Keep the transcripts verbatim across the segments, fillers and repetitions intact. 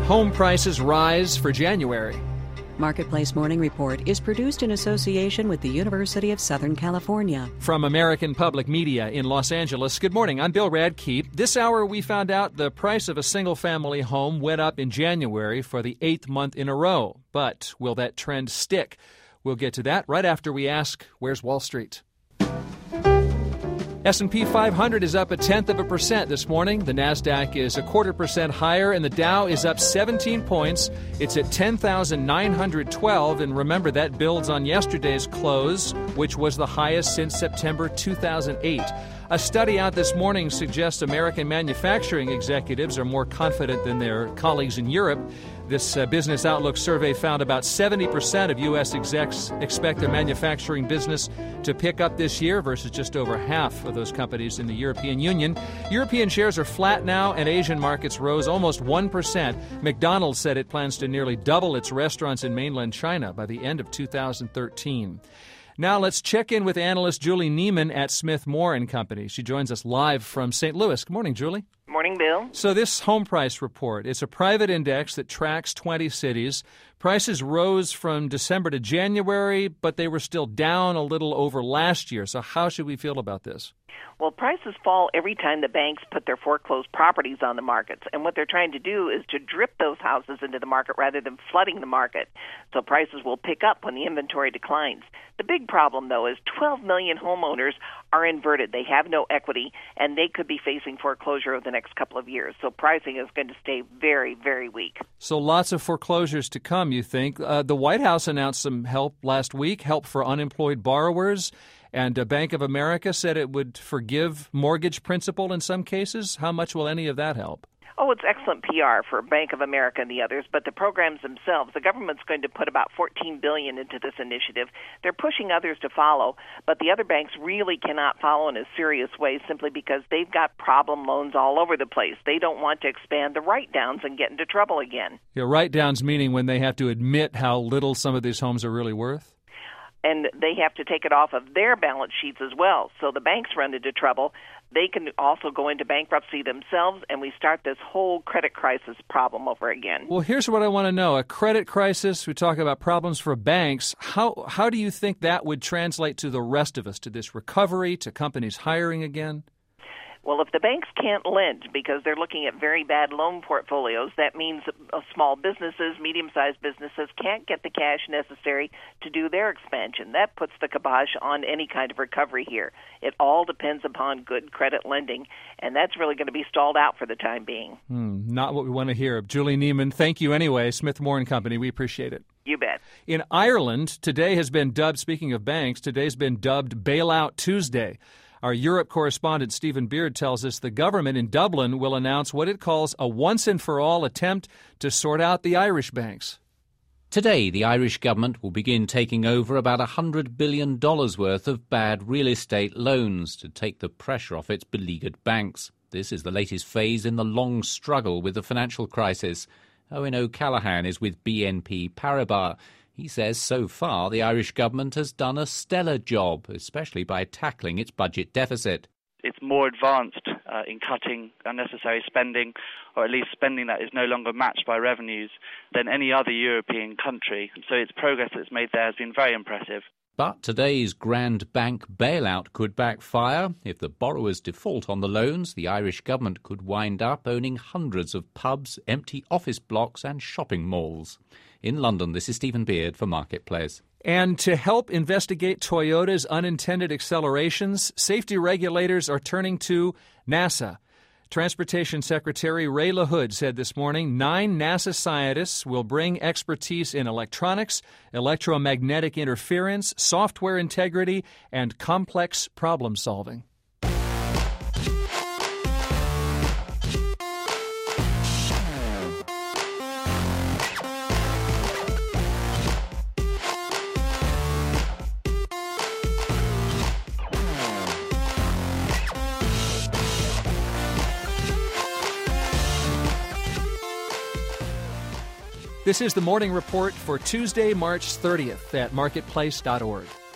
Home prices rise for January. Marketplace Morning Report is produced in association with the University of Southern California. From American Public Media in Los Angeles, good morning. I'm Bill Radke. This hour we found out the price of a single-family home went up in January for the eighth month in a row. But will that trend stick? We'll get to that right after we ask, where's Wall Street? S and P five hundred is up a tenth of a percent this morning. The NASDAQ is a quarter percent higher, and the Dow is up seventeen points. It's at ten thousand nine hundred twelve, and remember that builds on yesterday's close, which was the highest since September two thousand eight. A study out this morning suggests American manufacturing executives are more confident than their colleagues in Europe. This uh, Business Outlook survey found about seventy percent of U S execs expect their manufacturing business to pick up this year versus just over half of those companies in the European Union. European shares are flat now, and Asian markets rose almost one percent. McDonald's said it plans to nearly double its restaurants in mainland China by the end of two thousand thirteen. Now let's check in with analyst Julie Neiman at Smith Moore and Company. She joins us live from Saint Louis. Good morning, Julie. Morning, Bill. So this home price report, it's a private index that tracks twenty cities. Prices rose from December to January, but they were still down a little over last year. So how should we feel about this? Well, prices fall every time the banks put their foreclosed properties on the markets. And what they're trying to do is to drip those houses into the market rather than flooding the market. So prices will pick up when the inventory declines. The big problem, though, is twelve million homeowners are inverted. They have no equity, and they could be facing foreclosure over the next couple of years. So pricing is going to stay very, very weak. So lots of foreclosures to come, you think. Uh, the White House announced some help last week, help for unemployed borrowers. And uh, Bank of America said it would forgive mortgage principal in some cases. How much will any of that help? Oh, it's excellent P R for Bank of America and the others, but the programs themselves, the government's going to put about fourteen billion dollars into this initiative. They're pushing others to follow, but the other banks really cannot follow in a serious way simply because they've got problem loans all over the place. They don't want to expand the write-downs and get into trouble again. Yeah, write-downs meaning when they have to admit how little some of these homes are really worth? And they have to take it off of their balance sheets as well. So the banks run into trouble. They can also go into bankruptcy themselves, and we start this whole credit crisis problem over again. Well, here's what I want to know. A credit crisis, we talk about problems for banks. How how do you think that would translate to the rest of us, to this recovery, to companies hiring again? Well, if the banks can't lend because they're looking at very bad loan portfolios, that means small businesses, medium-sized businesses can't get the cash necessary to do their expansion. That puts the kibosh on any kind of recovery here. It all depends upon good credit lending, and that's really going to be stalled out for the time being. Hmm, not what we want to hear. Julie Neiman, thank you anyway. Smith Moore and Company, we appreciate it. You bet. In Ireland, today has been dubbed, speaking of banks, today's been dubbed Bailout Tuesday. Our Europe correspondent Stephen Beard tells us the government in Dublin will announce what it calls a once-and-for-all attempt to sort out the Irish banks. Today, the Irish government will begin taking over about one hundred billion dollars worth of bad real estate loans to take the pressure off its beleaguered banks. This is the latest phase in the long struggle with the financial crisis. Owen O'Callaghan is with B N P Paribas. He says so far the Irish government has done a stellar job, especially by tackling its budget deficit. It's more advanced uh, in cutting unnecessary spending, or at least spending that is no longer matched by revenues, than any other European country. So its progress that's made there has been very impressive. But today's grand bank bailout could backfire. If the borrowers default on the loans, the Irish government could wind up owning hundreds of pubs, empty office blocks and shopping malls. In London, this is Stephen Beard for Marketplace. And to help investigate Toyota's unintended accelerations, safety regulators are turning to NASA. Transportation Secretary Ray LaHood said this morning nine NASA scientists will bring expertise in electronics, electromagnetic interference, software integrity, and complex problem solving. This is the Morning Report for Tuesday, March thirtieth at marketplace dot org.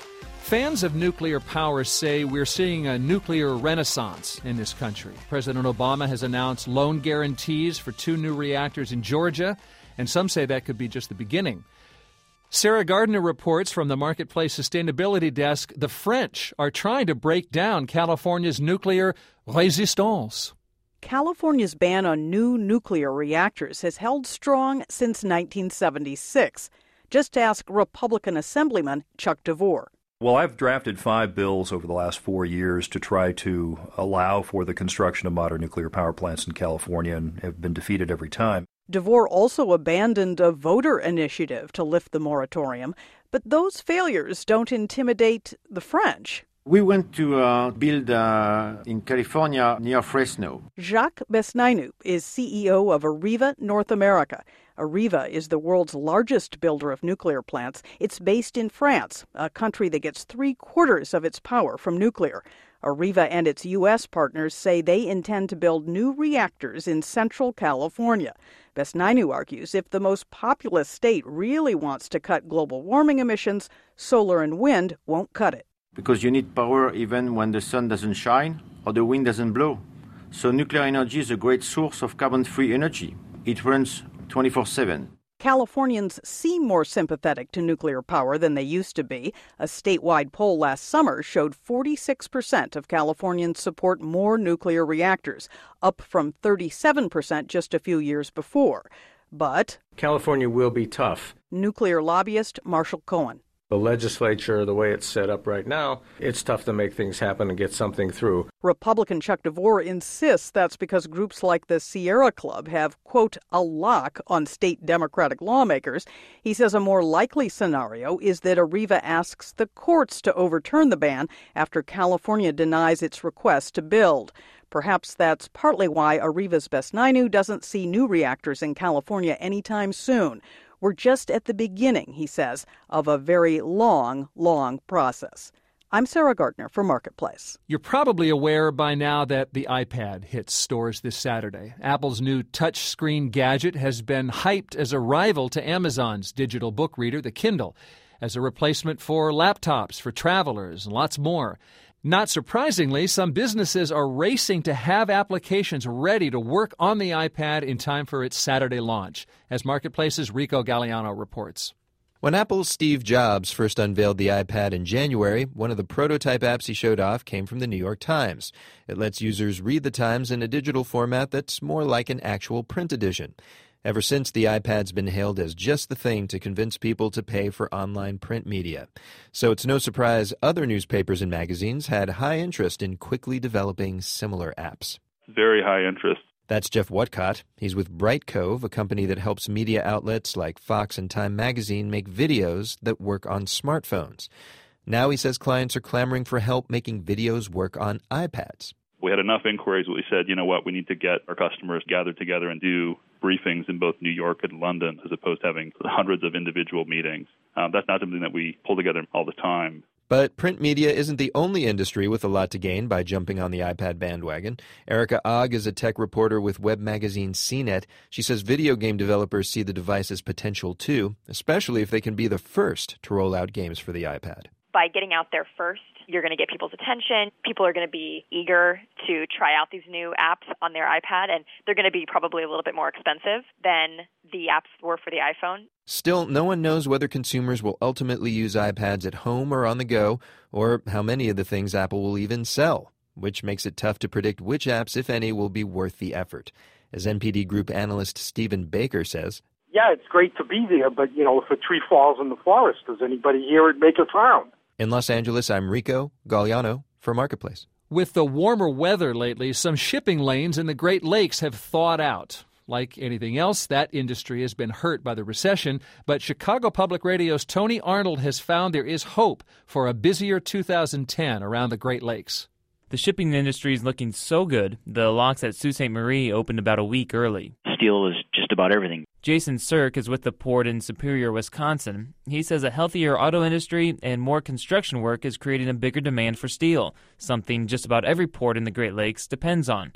Fans of nuclear power say we're seeing a nuclear renaissance in this country. President Obama has announced loan guarantees for two new reactors in Georgia, and some say that could be just the beginning. Sarah Gardner reports from the Marketplace Sustainability Desk the French are trying to break down California's nuclear resistance. California's ban on new nuclear reactors has held strong since nineteen seventy-six. Just ask Republican Assemblyman Chuck DeVore. Well, I've drafted five bills over the last four years to try to allow for the construction of modern nuclear power plants in California and have been defeated every time. DeVore also abandoned a voter initiative to lift the moratorium, but those failures don't intimidate the French. We went to uh, build uh, in California near Fresno. Jacques Besnainu is C E O of Areva North America. Areva is the world's largest builder of nuclear plants. It's based in France, a country that gets three-quarters of its power from nuclear. Areva and its U S partners say they intend to build new reactors in central California. Besnainu argues if the most populous state really wants to cut global warming emissions, solar and wind won't cut it. Because you need power even when the sun doesn't shine or the wind doesn't blow. So nuclear energy is a great source of carbon-free energy. It runs twenty-four seven. Californians seem more sympathetic to nuclear power than they used to be. A statewide poll last summer showed forty-six percent of Californians support more nuclear reactors, up from thirty-seven percent just a few years before. But California will be tough. Nuclear lobbyist Marshall Cohen. The legislature, the way it's set up right now, it's tough to make things happen and get something through. Republican Chuck DeVore insists that's because groups like the Sierra Club have, quote, a lock on state Democratic lawmakers. He says a more likely scenario is that Areva asks the courts to overturn the ban after California denies its request to build. Perhaps that's partly why Areva's Besnainu doesn't see new reactors in California anytime soon. We're just at the beginning, he says, of a very long, long process. I'm Sarah Gardner for Marketplace. You're probably aware by now that the iPad hits stores this Saturday. Apple's new touchscreen gadget has been hyped as a rival to Amazon's digital book reader, the Kindle, as a replacement for laptops, for travelers, and lots more. Not surprisingly, some businesses are racing to have applications ready to work on the iPad in time for its Saturday launch, as Marketplace's Rico Galliano reports. When Apple's Steve Jobs first unveiled the iPad in January, one of the prototype apps he showed off came from the New York Times. It lets users read the Times in a digital format that's more like an actual print edition. Ever since, the iPad's been hailed as just the thing to convince people to pay for online print media. So it's no surprise other newspapers and magazines had high interest in quickly developing similar apps. Very high interest. That's Jeff Whatcott. He's with Bright Cove, a company that helps media outlets like Fox and Time Magazine make videos that work on smartphones. Now he says clients are clamoring for help making videos work on iPads. We had enough inquiries where we said, you know what, we need to get our customers gathered together and do briefings in both New York and London as opposed to having hundreds of individual meetings. Um, that's not something that we pull together all the time. But print media isn't the only industry with a lot to gain by jumping on the iPad bandwagon. Erica Ogg is a tech reporter with web magazine C net. She says video game developers see the device's potential too, especially if they can be the first to roll out games for the iPad. By getting out there first, you're going to get people's attention. People are going to be eager to try out these new apps on their iPad, and they're going to be probably a little bit more expensive than the apps were for the iPhone. Still, no one knows whether consumers will ultimately use iPads at home or on the go, or how many of the things Apple will even sell, which makes it tough to predict which apps, if any, will be worth the effort. As N P D Group analyst Stephen Baker says, yeah, it's great to be there, but, you know, if a tree falls in the forest, does anybody hear it make a sound? In Los Angeles, I'm Rico Galliano for Marketplace. With the warmer weather lately, some shipping lanes in the Great Lakes have thawed out. Like anything else, that industry has been hurt by the recession, but Chicago Public Radio's Tony Arnold has found there is hope for a busier two thousand ten around the Great Lakes. The shipping industry is looking so good, the locks at Sault Ste. Marie opened about a week early. Steel is just about everything. Jason Sirk is with the port in Superior, Wisconsin. He says a healthier auto industry and more construction work is creating a bigger demand for steel, something just about every port in the Great Lakes depends on.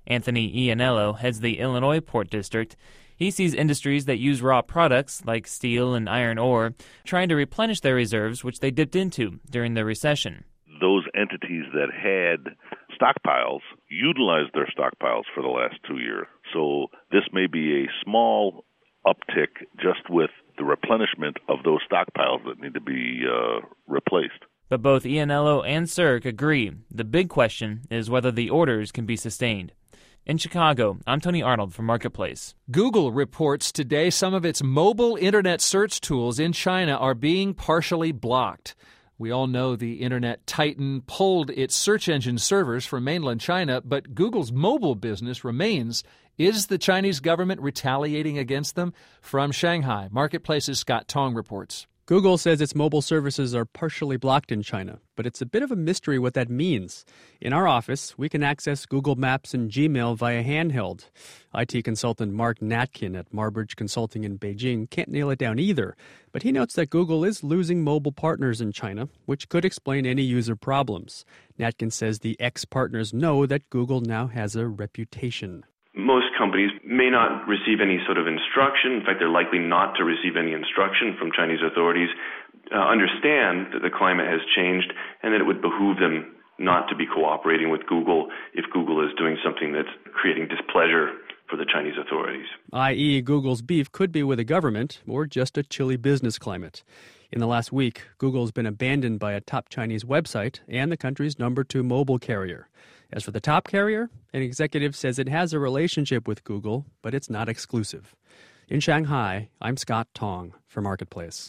Anthony Ianello heads the Illinois Port District. He sees industries that use raw products, like steel and iron ore, trying to replenish their reserves, which they dipped into during the recession. Those entities that had stockpiles utilized their stockpiles for the last two years. So this may be a small uptick just with the replenishment of those stockpiles that need to be uh, replaced. But both Ianello and C I R C agree. The big question is whether the orders can be sustained. In Chicago, I'm Tony Arnold for Marketplace. Google reports today some of its mobile internet search tools in China are being partially blocked. We all know the internet titan pulled its search engine servers from mainland China, but Google's mobile business remains. Is the Chinese government retaliating against them? From Shanghai, Marketplace's Scott Tong reports. Google says its mobile services are partially blocked in China, but it's a bit of a mystery what that means. In our office, we can access Google Maps and Gmail via handheld. I T consultant Mark Natkin at Marbridge Consulting in Beijing can't nail it down either, but he notes that Google is losing mobile partners in China, which could explain any user problems. Natkin says the ex-partners know that Google now has a reputation. Most companies may not receive any sort of instruction. In fact, they're likely not to receive any instruction from Chinese authorities, uh, understand that the climate has changed and that it would behoove them not to be cooperating with Google if Google is doing something that's creating displeasure for the Chinese authorities. that is, Google's beef could be with the government or just a chilly business climate. In the last week, Google's been abandoned by a top Chinese website and the country's number two mobile carrier. As for the top carrier, an executive says it has a relationship with Google, but it's not exclusive. In Shanghai, I'm Scott Tong for Marketplace.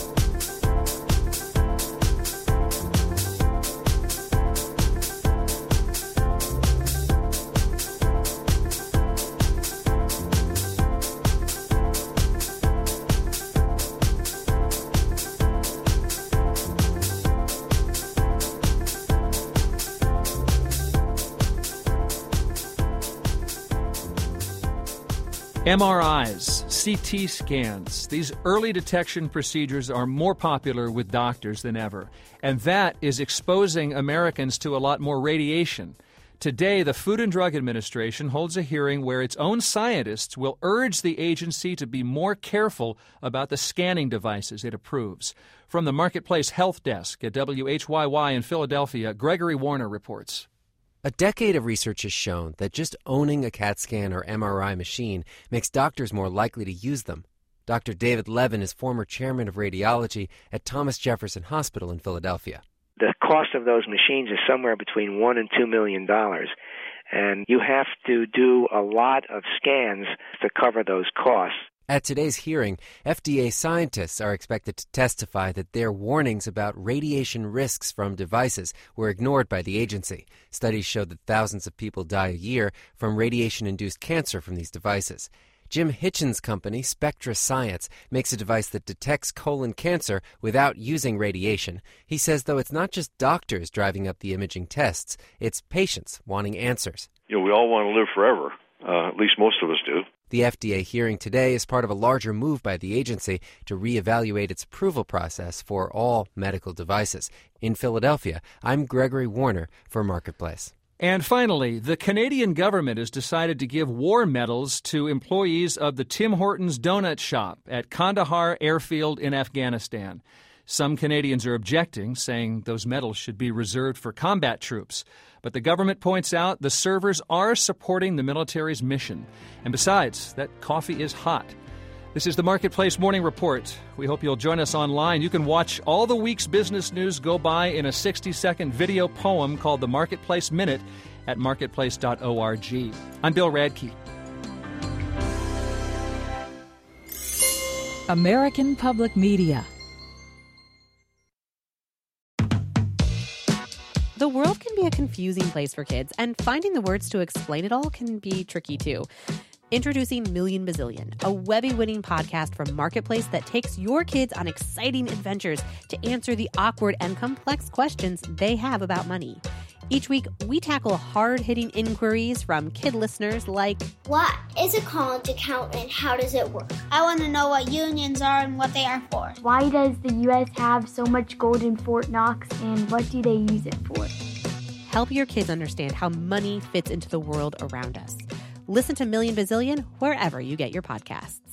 M R Is, C T scans, these early detection procedures are more popular with doctors than ever, and that is exposing Americans to a lot more radiation. Today, the Food and Drug Administration holds a hearing where its own scientists will urge the agency to be more careful about the scanning devices it approves. From the Marketplace Health Desk at W H Y Y in Philadelphia, Gregory Warner reports. A decade of research has shown that just owning a CAT scan or M R I machine makes doctors more likely to use them. Doctor David Levin is former chairman of radiology at Thomas Jefferson Hospital in Philadelphia. The cost of those machines is somewhere between one and two million dollars, and you have to do a lot of scans to cover those costs. At today's hearing, F D A scientists are expected to testify that their warnings about radiation risks from devices were ignored by the agency. Studies show that thousands of people die a year from radiation-induced cancer from these devices. Jim Hitchens' company, Spectra Science, makes a device that detects colon cancer without using radiation. He says, though, it's not just doctors driving up the imaging tests, it's patients wanting answers. You know, we all want to live forever. Uh, at least most of us do. The F D A hearing today is part of a larger move by the agency to reevaluate its approval process for all medical devices. In Philadelphia, I'm Gregory Warner for Marketplace. And finally, the Canadian government has decided to give war medals to employees of the Tim Hortons donut shop at Kandahar Airfield in Afghanistan. Some Canadians are objecting, saying those medals should be reserved for combat troops. But the government points out the servers are supporting the military's mission. And besides, that coffee is hot. This is the Marketplace Morning Report. We hope you'll join us online. You can watch all the week's business news go by in a sixty-second video poem called The Marketplace Minute at marketplace dot org. I'm Bill Radke. American Public Media. The world can be a confusing place for kids, and finding the words to explain it all can be tricky too. Introducing Million Bazillion, a Webby-winning podcast from Marketplace that takes your kids on exciting adventures to answer the awkward and complex questions they have about money. Each week, we tackle hard-hitting inquiries from kid listeners like, what is a college account and how does it work? I want to know what unions are and what they are for. Why does the U S have so much gold in Fort Knox and what do they use it for? Help your kids understand how money fits into the world around us. Listen to Million Bazillion wherever you get your podcasts.